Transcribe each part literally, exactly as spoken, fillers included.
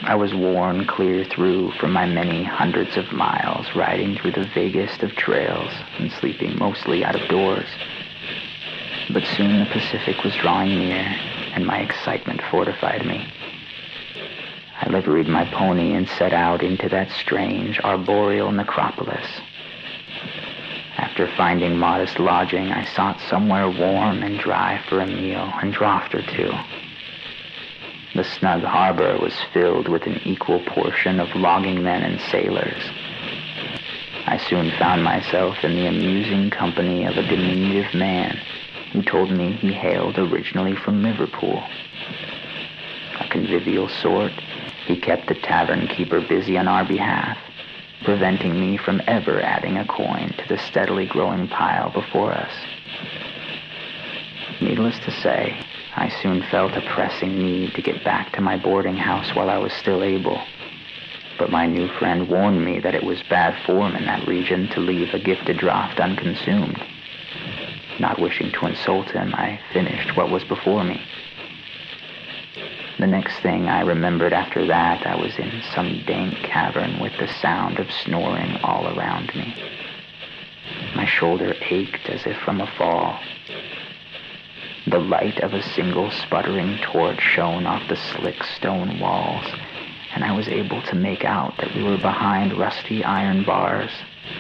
I was worn clear through from my many hundreds of miles riding through the vaguest of trails and sleeping mostly out of doors. But soon the Pacific was drawing near, and my excitement fortified me. I liveried my pony and set out into that strange arboreal necropolis. After finding modest lodging, I sought somewhere warm and dry for a meal and draught or two. The snug harbor was filled with an equal portion of logging men and sailors. I soon found myself in the amusing company of a diminutive man who told me he hailed originally from Liverpool. A convivial sort, he kept the tavern keeper busy on our behalf, preventing me from ever adding a coin to the steadily growing pile before us. Needless to say, I soon felt a pressing need to get back to my boarding house while I was still able. But my new friend warned me that it was bad form in that region to leave a gifted draught unconsumed. Not wishing to insult him, I finished what was before me. The next thing I remembered after that, I was in some dank cavern with the sound of snoring all around me. My shoulder ached as if from a fall. The light of a single sputtering torch shone off the slick stone walls, and I was able to make out that we were behind rusty iron bars.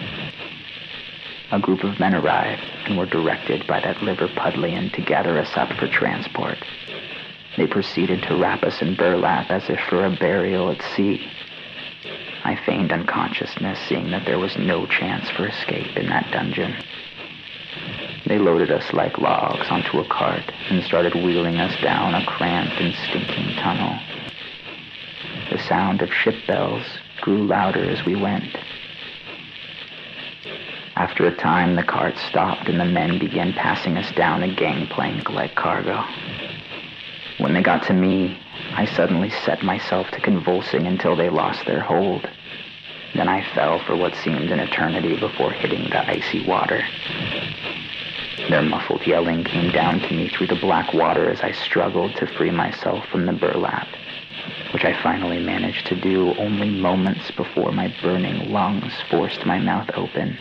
A group of men arrived and were directed by that Liverpudlian to gather us up for transport. They proceeded to wrap us in burlap as if for a burial at sea. I feigned unconsciousness, seeing that there was no chance for escape in that dungeon. They loaded us like logs onto a cart and started wheeling us down a cramped and stinking tunnel. The sound of ship bells grew louder as we went. After a time, the cart stopped and the men began passing us down a gangplank like cargo. When they got to me, I suddenly set myself to convulsing until they lost their hold. Then I fell for what seemed an eternity before hitting the icy water. Their muffled yelling came down to me through the black water as I struggled to free myself from the burlap, which I finally managed to do only moments before my burning lungs forced my mouth open.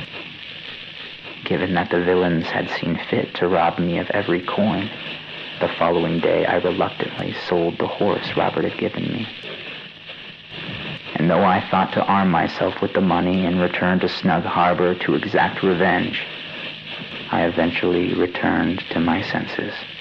Given that the villains had seen fit to rob me of every coin, the following day I reluctantly sold the horse Robert had given me. And though I thought to arm myself with the money and return to Snug Harbor to exact revenge, I eventually returned to my senses.